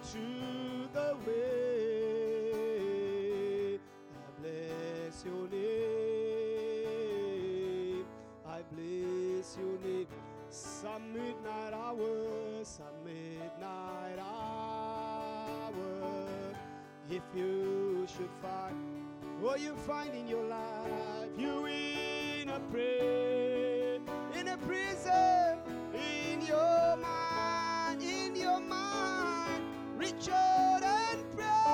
truth, the way. I bless your name. I bless your name. Some midnight hour, some midnight hour. If you should find what you find in your life, you in a prayer, in a prison, in your mind, reach out and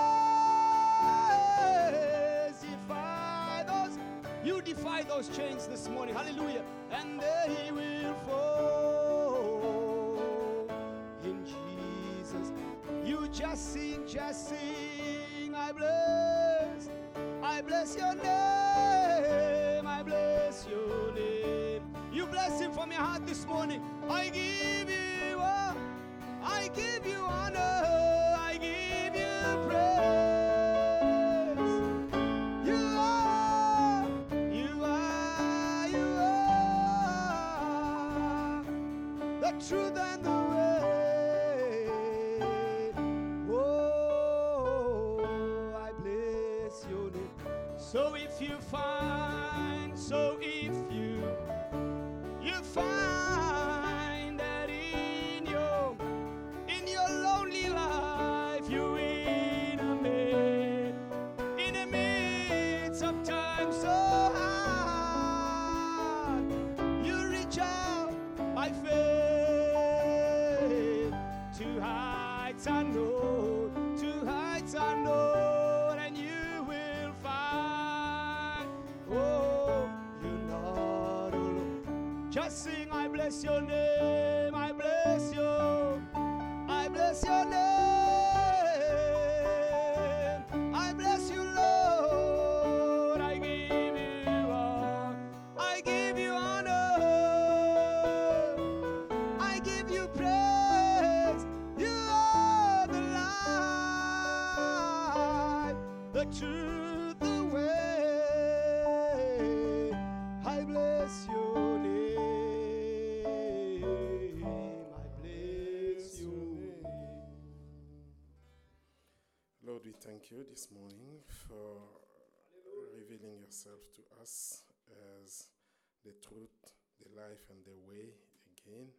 praise. You defy those chains this morning, hallelujah, and they will fall in Jesus. You just sing, I bless your name, I bless your name. You bless him from your heart this morning. I give you honor, I give you praise. You are the truth and the way. Oh, I bless your name. So if you find that in your lonely life you in the midst of times so hard, you reach out by faith to heights unknown, and you will find, oh, you're not alone. Just sing, I bless your name, I bless your name, I bless you, Lord, I give you honor, I give you praise. You are the light, the truth, the way. I bless your name, I bless your name. Lord, we thank you this morning for revealing yourself to us as the truth, the life, and the way again.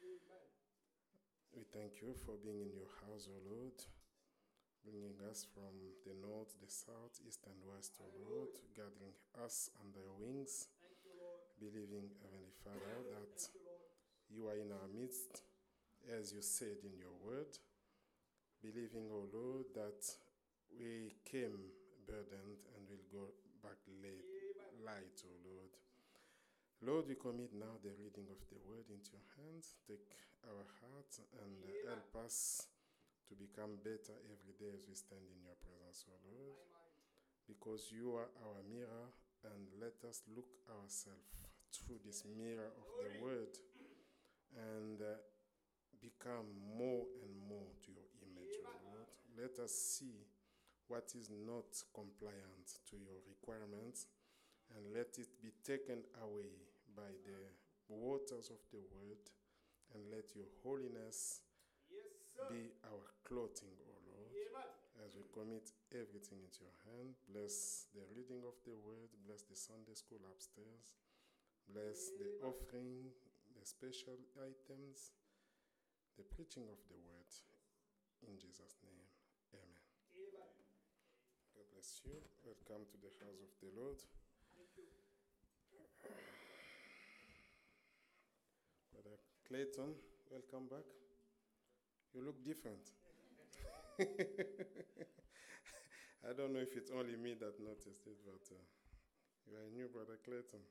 We thank you for being in your house, O Lord, bringing us from the north, the south, east, and west, O Lord, gathering us under your wings, believing, Heavenly Father, that you are in our midst, as you said in your word, believing, O Lord, that we came burdened and will go back light, O Lord. Lord, we commit now the reading of the word into your hands. Take our hearts and help us to become better every day as we stand in your presence, O Lord. Because you are our mirror, and let us look ourselves through this mirror of the word and become more and more to your image, O Lord. Let us see what is not compliant to your requirements, and let it be taken away by the waters of the word, and let your holiness be our clothing, O Lord. As we commit everything into your hand, bless the reading of the word, bless the Sunday school upstairs, bless the offering, the special items, the preaching of the word. In Jesus' name, amen. God bless you. Welcome to the house of the Lord. Brother Clayton, welcome back. You look different. I don't know if it's only me that noticed it, but you are a new Brother Clayton.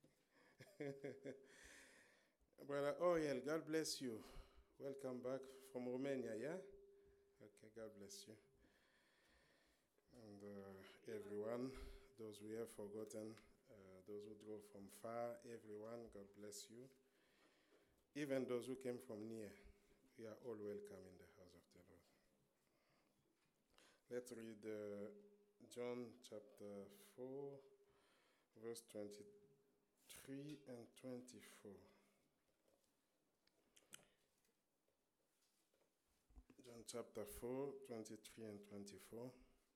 Brother Oriel, God bless you. Welcome back from Romania, yeah? Okay, God bless you. And everyone, those we have forgotten, those who drove from far, everyone, God bless you. Even those who came from near, we are all welcome in the house of the Lord. Let's read John chapter 4, verse 23 and 24. John chapter 4, 23 and 24.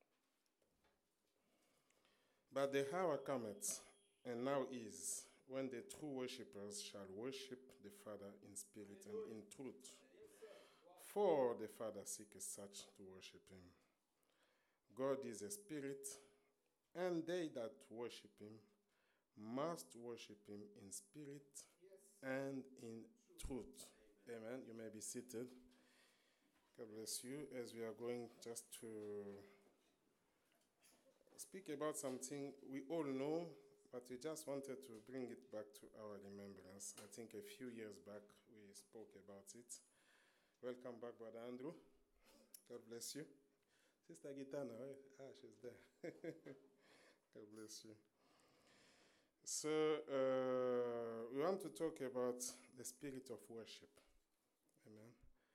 But the hour cometh, and now is, when the true worshippers shall worship the Father in spirit and in truth. For the Father seeketh such to worship him. God is a spirit, and they that worship him must worship him in spirit and in truth. Amen. You may be seated. God bless you. As we are going just to speak about something we all know, but we just wanted to bring it back to our remembrance. I think a few years back we spoke about it. Welcome back, Brother Andrew. God bless you. Sister Gitana, right? She's there. God bless you. So, we want to talk about the spirit of worship. Amen.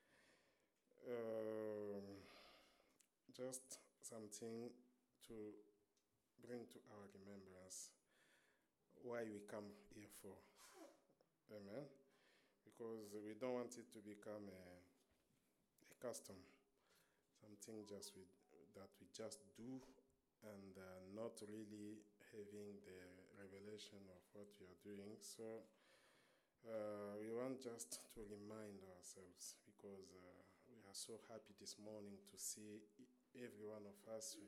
Just something to bring to our remembrance why we come here for. Amen. Because we don't want it to become a custom, something that we just do and not really having the revelation of what we are doing. So we want just to remind ourselves, because we are so happy this morning to see every one of us,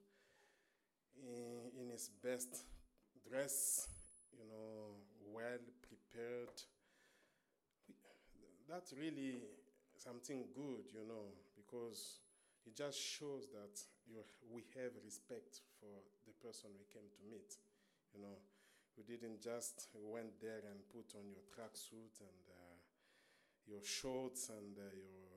in his best dress, well prepared. That's really something good, because it just shows that we have respect for the person we came to meet. We didn't just went there and put on your tracksuit and your shorts and your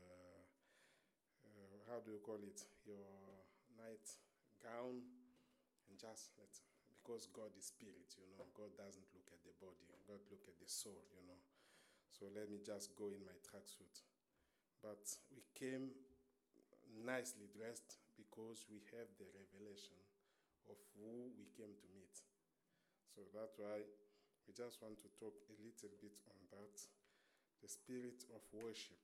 how do you call it? Your night gown, and just because God is spirit, God doesn't look at the body. God look at the soul, So let me just go in my tracksuit. But we came nicely dressed because we have the revelation of who we came to meet. So that's why we just want to talk a little bit on that, the spirit of worship.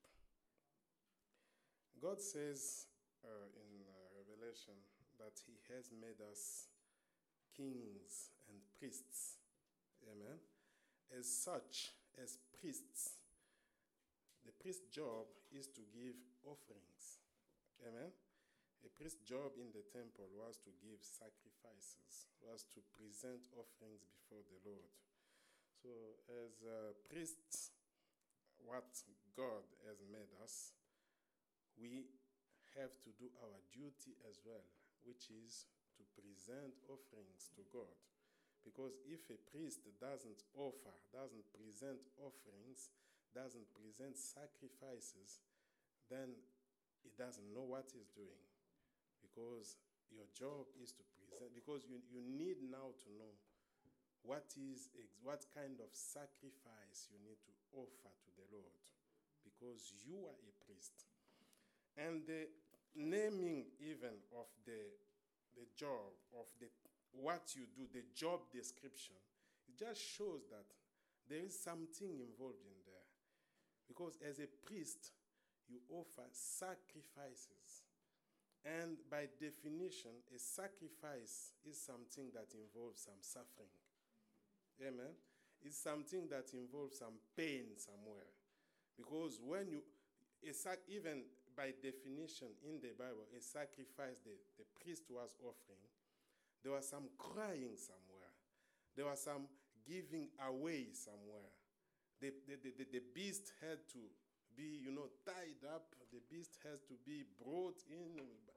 God says in Revelation that he has made us kings and priests. Amen. As such, as priests, the priest's job is to give offerings. Amen. A priest's job in the temple was to give sacrifices, was to present offerings before the Lord. So as priests, what God has made us, we have to do our duty as well, which is to present offerings to God. Because if a priest doesn't present offerings, doesn't present sacrifices, then he doesn't know what he's doing. Because your job is to present, because you need now to know what kind of sacrifice you need to offer to the Lord, because you are a priest. And the naming even of the job, of what you do, the job description, it just shows that there is something involved in there. Because as a priest, you offer sacrifices. And by definition, a sacrifice is something that involves some suffering. Amen? It's something that involves some pain somewhere. Because when even by definition in the Bible, a sacrifice the priest was offering, there was some crying somewhere. There was some giving away somewhere. The beast had to be, tied up. The beast has to be brought in,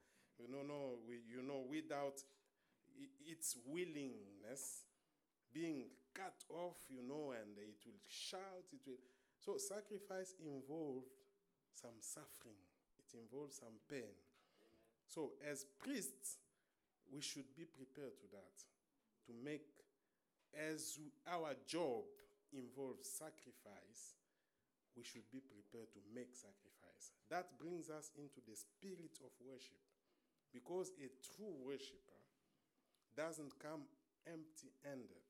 without its willingness, being cut off, and it will shout. So sacrifice involved some suffering. It involves some pain. So as priests, we should be prepared to that, to make, as our job involves sacrifice, we should be prepared to make sacrifice. That brings us into the spirit of worship, because a true worshiper doesn't come empty-handed.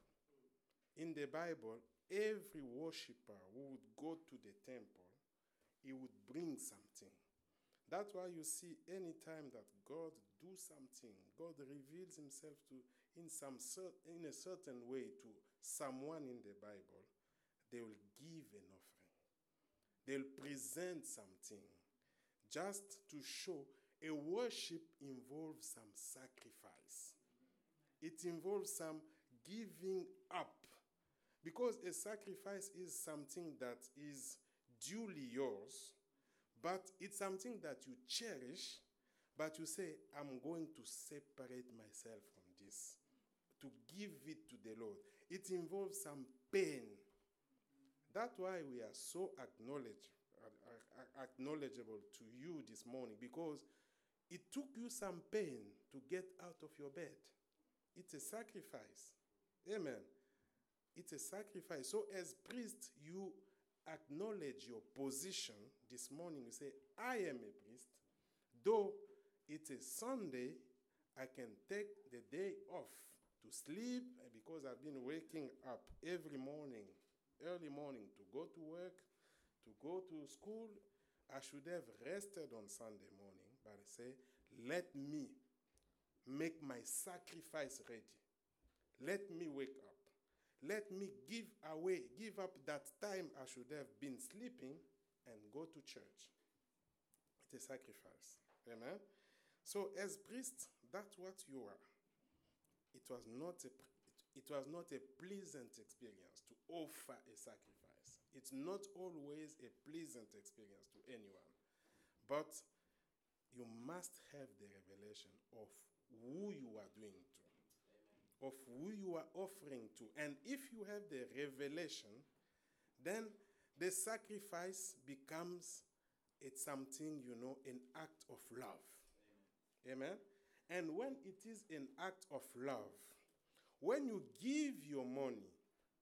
In the Bible, every worshiper who would go to the temple, he would bring something. That's why you see any time that God do something, God reveals himself in a certain way to someone in the Bible, they will give an offering. They'll present something just to show a worship involves some sacrifice. It involves some giving up. Because a sacrifice is something that is duly yours, but it's something that you cherish, but you say, I'm going to separate myself from this, to give it to the Lord. It involves some pain. That's why we are so acknowledgeable to you this morning, because it took you some pain to get out of your bed. It's a sacrifice. Amen. It's a sacrifice. So as priest, you acknowledge your position this morning. You say, I am a priest. Though it is Sunday, I can take the day off to sleep, because I've been waking up every morning, early morning, to go to work, to go to school. I should have rested on Sunday morning, but I say, let me make my sacrifice ready. Let me wake up. Let me give up that time I should have been sleeping and go to church. It's a sacrifice. Amen? So as priest, that's what you are. It was not a pleasant experience to offer a sacrifice. It's not always a pleasant experience to anyone. But you must have the revelation of who you are doing to, of who you are offering to. And if you have the revelation, then the sacrifice becomes something, an act of love. Amen? And when it is an act of love, when you give your money,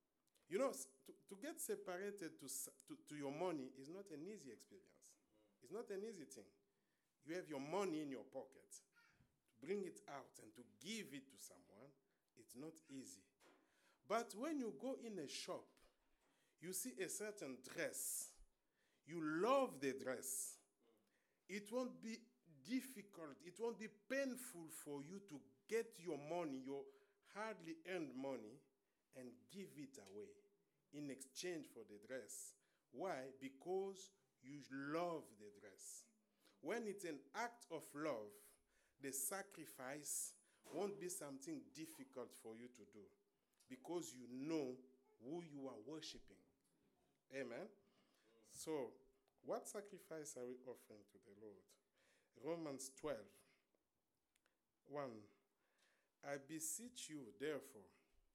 to get separated to your money is not an easy experience. It's not an easy thing. You have your money in your pocket. To bring it out and to give it to someone, it's not easy. But when you go in a shop, you see a certain dress. You love the dress. It won't be difficult. It won't be painful for you to get your money, your hardly earned money, and give it away in exchange for the dress. Why? Because you love the dress. When it's an act of love, the sacrifice won't be something difficult for you to do, because you know who you are worshiping. Amen? So, what sacrifice are we offering to the Lord? Romans 12, 1. I beseech you, therefore,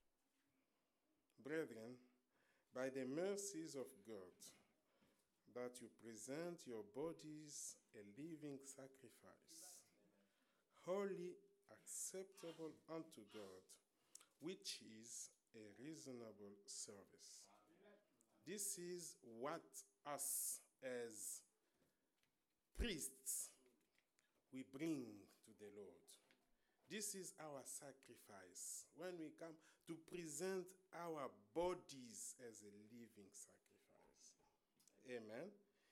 brethren, by the mercies of God, that you present your bodies a living sacrifice, wholly acceptable unto God, which is a reasonable service. This is what us as priests we bring to the Lord. This is our sacrifice when we come to present our bodies as a living sacrifice. Amen.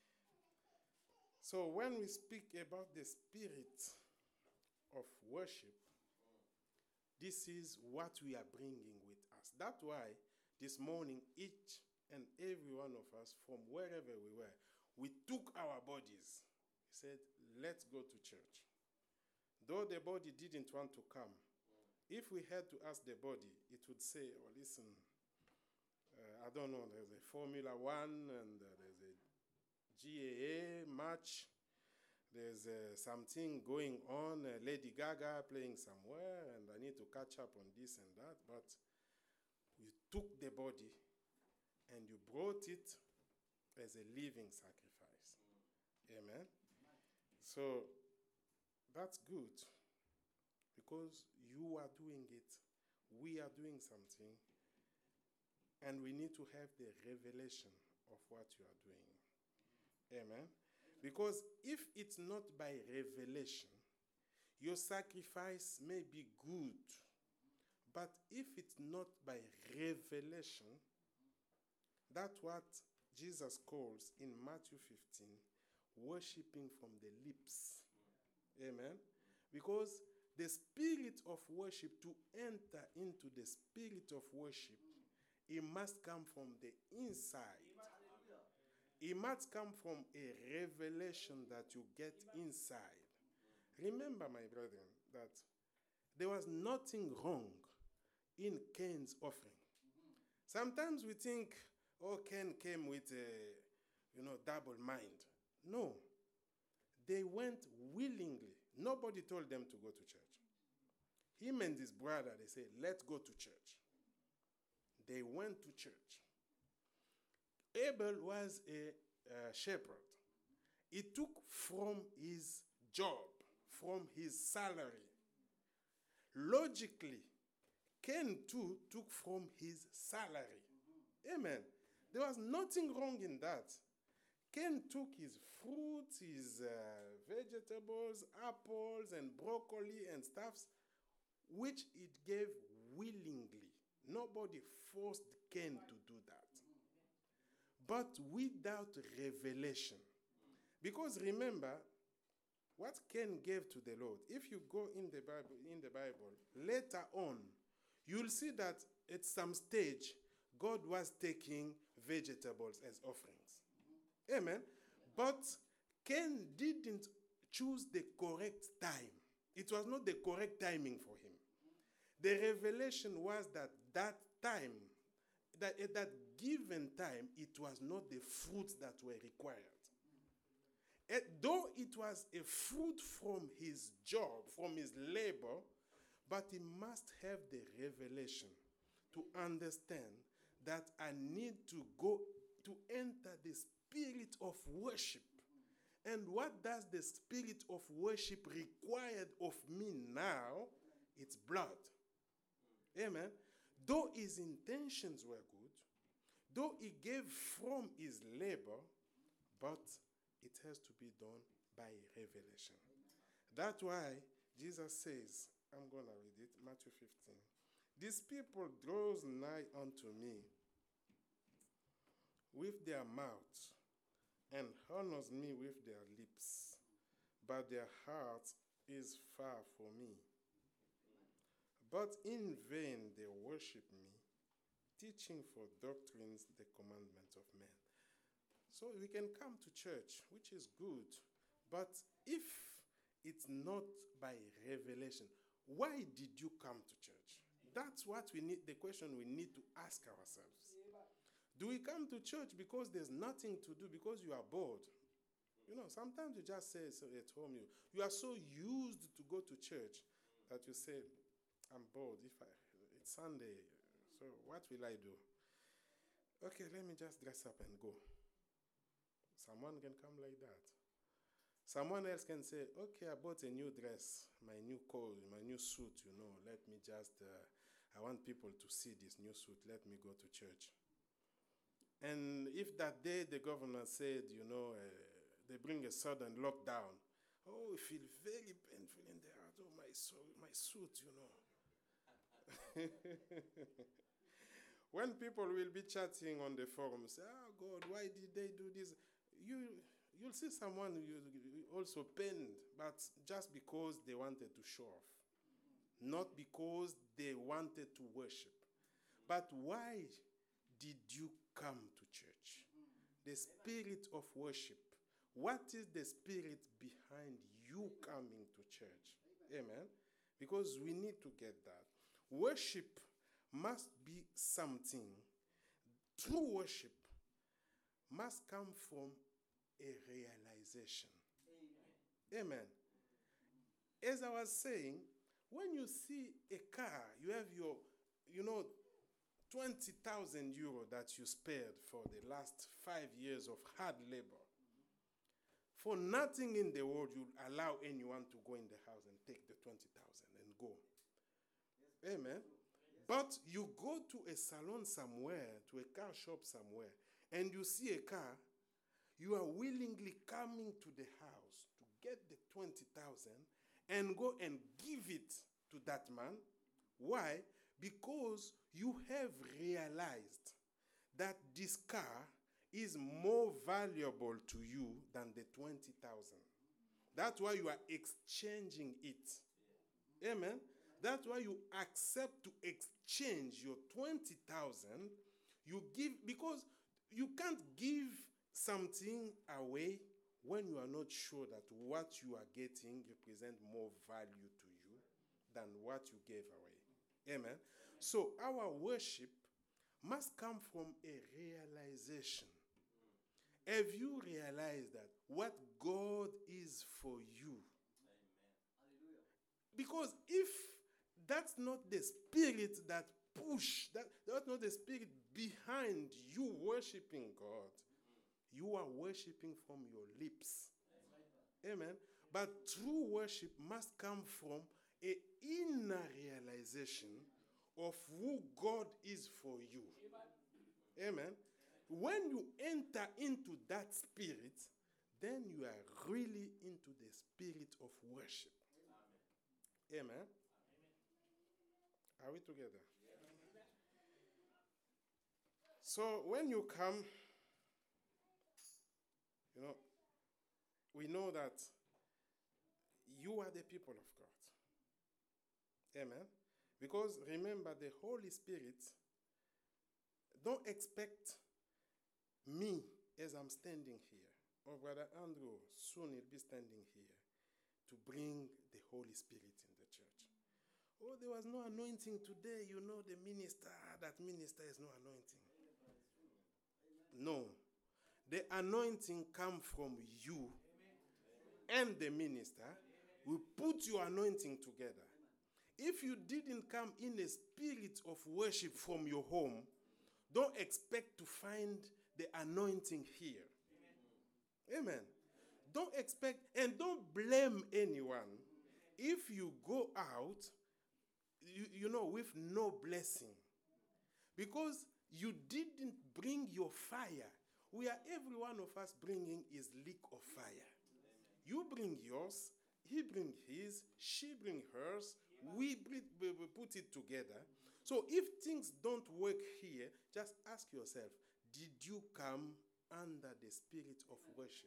So when we speak about the spirit of worship, this is what we are bringing with us. That's why this morning, each and every one of us, from wherever we were, we took our bodies. We said, let's go to church. Though the body didn't want to come, if we had to ask the body, it would say, oh, listen, I don't know, there's a Formula One and there's a GAA match. There's something going on, Lady Gaga playing somewhere, and I need to catch up on this and that. But you took the body and you brought it as a living sacrifice. Amen? So that's good, because you are doing it, we are doing something, and we need to have the revelation of what you are doing. Amen? Because if it's not by revelation, your sacrifice may be good, but if it's not by revelation, that's what Jesus calls in Matthew 15 worshiping from the lips. Amen. Because the spirit of worship, to enter into the spirit of worship, it must come from the inside. It must come from a revelation that you get inside. Remember, my brethren, that there was nothing wrong in Cain's offering. Sometimes we think, oh, Cain came with a double mind. No. They went willingly. Nobody told them to go to church. Him and his brother, they said, let's go to church. They went to church. Abel was a shepherd. He took from his job, from his salary. Logically, Cain too took from his salary. Amen. There was nothing wrong in that. Cain took his fruits, his vegetables, apples, and broccoli and stuffs, which it gave willingly. Nobody forced Cain to do that. But without revelation. Because remember, what Cain gave to the Lord, if you go in the Bible, later on, you'll see that at some stage, God was taking vegetables as offerings. Amen. But Cain didn't choose the correct time. It was not the correct timing for him. The revelation was that time, that at that given time, it was not the fruits that were required. Though it was a fruit from his job, from his labor, but he must have the revelation to understand that I need to go to enter the spirit of worship. And what does the spirit of worship required of me now? It's blood. Amen. Though his intentions were good, though he gave from his labor, but it has to be done by revelation. That's why Jesus says, I'm going to read it, Matthew 15. These people draws nigh unto me with their mouth and honors me with their lips, but their heart is far from me. But in vain they worship me, teaching for doctrines the commandments of men. So we can come to church, which is good, but if it's not by revelation, why did you come to church? That's what we need, the question we need to ask ourselves. Do we come to church because there's nothing to do, because you are bored? Sometimes you just say so at home, you are so used to go to church that you say, I'm bored. It's Sunday, so what will I do? Okay, let me just dress up and go. Someone can come like that. Someone else can say, okay, I bought a new dress, my new coat, my new suit, let me just, I want people to see this new suit, let me go to church. And if that day the governor said, they bring a sudden lockdown, oh, it feels very painful in the heart, oh, my suit, When people will be chatting on the forums, God, why did they do this? You'll see someone also pained, but just because they wanted to show off, not because they wanted to worship. But why did you come to church? The spirit of worship. What is the spirit behind you coming to church? Amen. Because we need to get that. Worship must be something. True worship must come from a realization. Amen. As I was saying, when you see a car, you have your, 20,000 euro that you spared for the last 5 years of hard labor. For nothing in the world, you'll allow anyone to go in the house and take the 20,000 and go. Amen. But you go to a salon somewhere, to a car shop somewhere, and you see a car, you are willingly coming to the house to get the 20,000 and go and give it to that man. Why? Because you have realized that this car is more valuable to you than the 20,000. That's why you are exchanging it. Amen. That's why you accept to exchange your 20,000. You give, because you can't give something away when you are not sure that what you are getting represents more value to you than what you gave away. Amen. So our worship must come from a realization. Have you realized that what God is for you? Because if that's not the spirit that that's not the spirit behind you worshiping God, you are worshiping from your lips. Amen. But true worship must come from an inner realization of who God is for you. Amen. When you enter into that spirit, then you are really into the spirit of worship. Amen. Are we together? So when you come, we know that you are the people of God. Amen. Because remember, the Holy Spirit, don't expect me as I'm standing here, or Brother Andrew, soon he'll be standing here, to bring the Holy Spirit in the church. Oh, there was no anointing today. The minister, that minister is no anointing. No. The anointing comes from you and the minister. We put your anointing together. If you didn't come in a spirit of worship from your home, don't expect to find the anointing here. Amen. Don't expect, and don't blame anyone if you go out, with no blessing. Because you didn't bring your fire. Every one of us bringing his leak of fire. You bring yours, he bring his, she bring hers, we put it together. So if things don't work here, just ask yourself, did you come under the spirit of worship?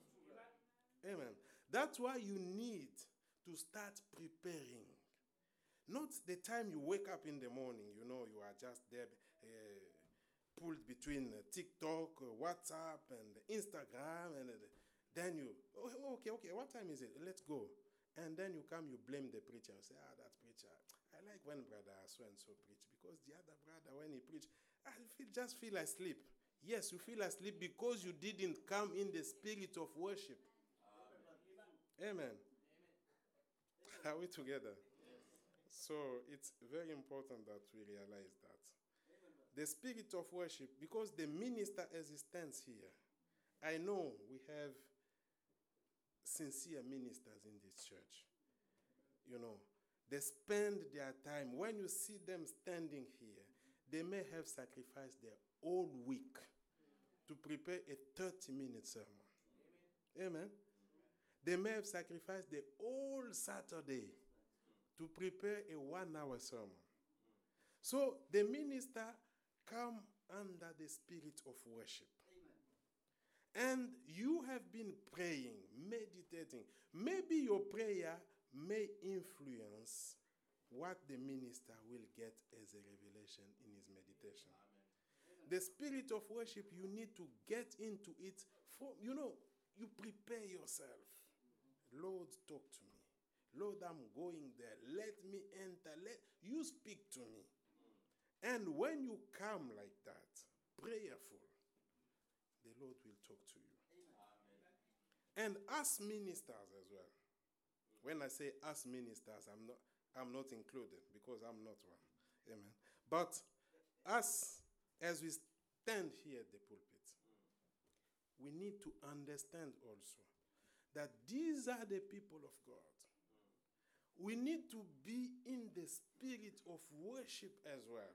Amen. That's why you need to start preparing. Not the time you wake up in the morning, you are just there pulled between TikTok, WhatsApp, and Instagram, and then you, okay, what time is it? Let's go. And then you come, you blame the preacher. You say, that preacher, I like when brother so-and-so preach, because the other brother, when he preach, just feel asleep. Yes, you feel asleep because you didn't come in the spirit of worship. Amen. Are we together? So it's very important that we realize that. The spirit of worship, because the minister as he stands here, I know we have sincere ministers in this church. They spend their time. When you see them standing here, they may have sacrificed their whole week to prepare a 30-minute sermon. Amen. They may have sacrificed the whole Saturday to prepare a 1-hour sermon. So the minister come under the spirit of worship. And you have been praying, meditating. Maybe your prayer may influence what the minister will get as a revelation in his meditation. Amen. The spirit of worship, you need to get into it. You prepare yourself. Lord, talk to me. Lord, I'm going there. Let me enter. You speak to me. And when you come like that, prayerful, the Lord will talk to you. Amen. And us ministers as well. When I say us ministers, I'm not included because I'm not one. Amen. But us, as we stand here at the pulpit, we need to understand also that these are the people of God. We need to be in the spirit of worship as well.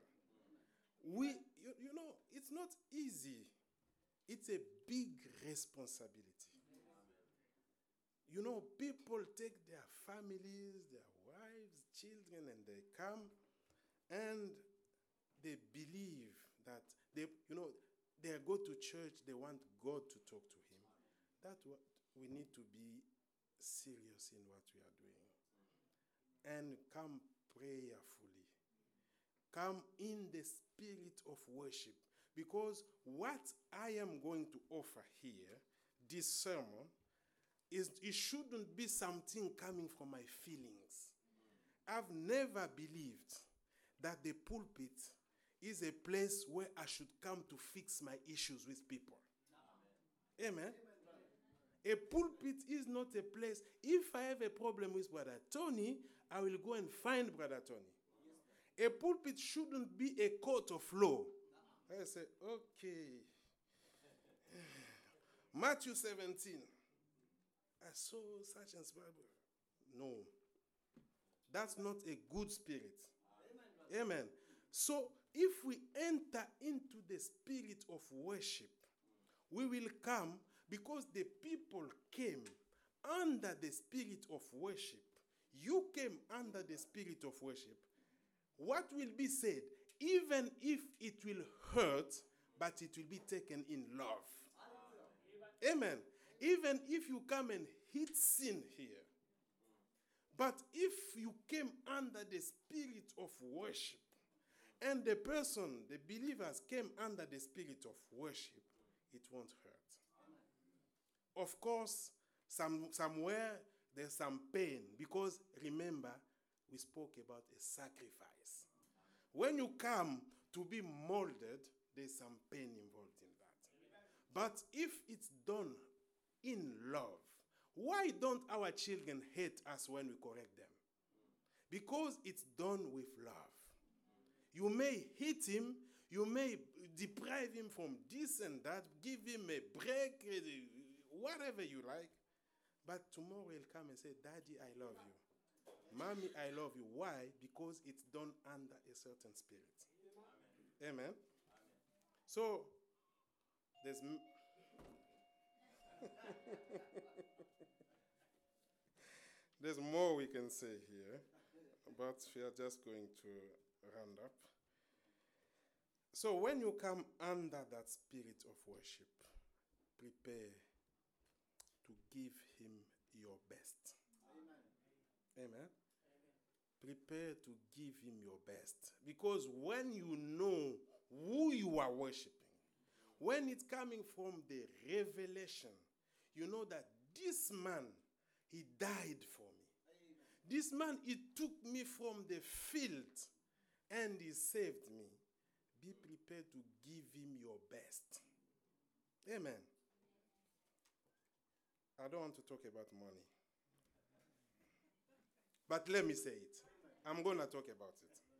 It's not easy. It's a big responsibility. People take their families, their wives, children, and they come and they believe that They go to church, they want God to talk to him. That's what we need to be serious in what we are doing. And come prayerfully. Come in the spirit of worship. Because what I am going to offer here, this sermon, it shouldn't be something coming from my feelings. I've never believed that the pulpit is a place where I should come to fix my issues with people. Amen. A pulpit is not a place. If I have a problem with Brother Tony, I will go and find Brother Tony. A pulpit shouldn't be a court of law. I say, okay. Matthew 17. I saw such and such. No. That's not a good spirit. Amen. So, if we enter into the spirit of worship, we will come because the people came under the spirit of worship. You came under the spirit of worship. What will be said, even if it will hurt, but it will be taken in love. Amen. Even if you come and hit sin here. But if you came under the spirit of worship, and the person, the believers came under the spirit of worship, it won't hurt. Of course, somewhere there's some pain, because remember, we spoke about a sacrifice. When you come to be molded, there's some pain involved in that. But if it's done in love, why don't our children hate us when we correct them? Because it's done with love. You may hit him, you may deprive him from this and that, give him a break, whatever you like. But tomorrow he'll come and say, Daddy, I love you. Mommy, I love you. Why? Because it's done under a certain spirit. Amen. Amen. So, there's more we can say here, but we are just going to round up. So when you come under that spirit of worship, prepare to give him your best. Amen. Amen. Prepare to give him your best. Because when you know who you are worshiping, when it's coming from the revelation, you know that this man, he died for me. This man, he took me from the field and he saved me. Be prepared to give him your best. Amen. I don't want to talk about money. But let me say it. I'm going to talk about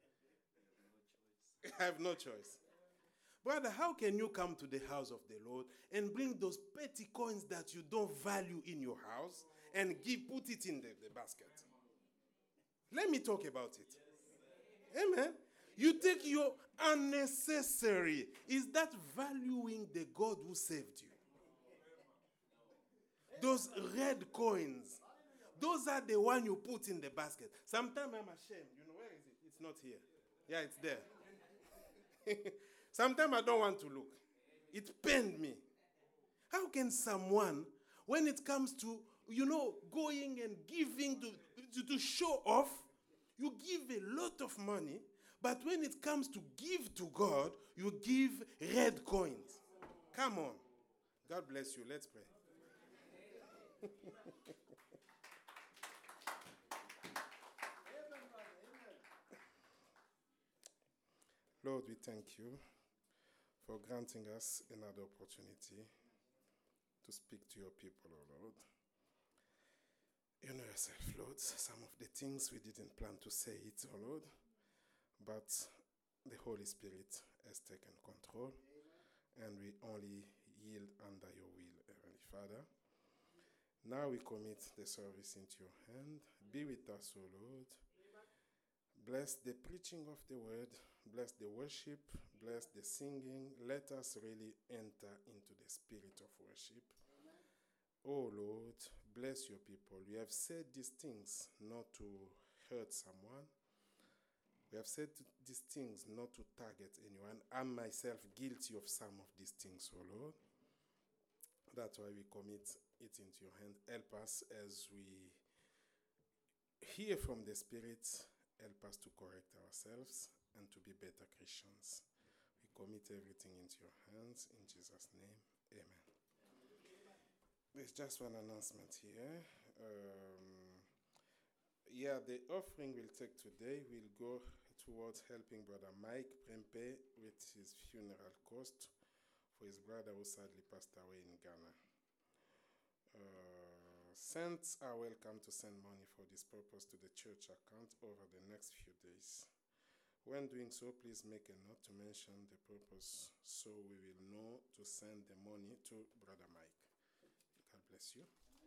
it. I have no choice. Brother, how can you come to the house of the Lord and bring those petty coins that you don't value in your house and put it in the basket? Let me talk about it. Amen. You take your unnecessary. Is that valuing the God who saved you? Those red coins, those are the one you put in the basket. Sometimes I'm ashamed. You know, where is it? It's not here. Yeah, it's there. Sometimes I don't want to look. It pained me. How can someone, when it comes to, going and giving to show off, you give a lot of money, but when it comes to give to God, you give red coins. Come on. God bless you. Let's pray. Lord, we thank you for granting us another opportunity to speak to your people, oh Lord. You know yourself, Lord, some of the things we didn't plan to say it, oh Lord, but the Holy Spirit has taken control, and we only yield under your will, Heavenly Father. Now we commit the service into your hand. Be with us, O Lord. Bless the preaching of the word. Bless the worship. Bless the singing. Let us really enter into the spirit of worship. Oh Lord, bless your people. We have said these things not to hurt someone, We have said these things not to target anyone. I'm myself guilty of some of these things, oh Lord. That's why we commit it into your hand. Help us as we hear from the Spirit. Help us to correct ourselves and to be better Christians. We commit everything into your hands. In Jesus' name, amen. There's just one announcement here. The offering we'll take today will go towards helping Brother Mike Prempe with his funeral cost for his brother who sadly passed away in Ghana. Saints are welcome to send money for this purpose to the church account over the next few days. When doing so, please make a note to mention the purpose so we will know to send the money to Brother Mike. God bless you.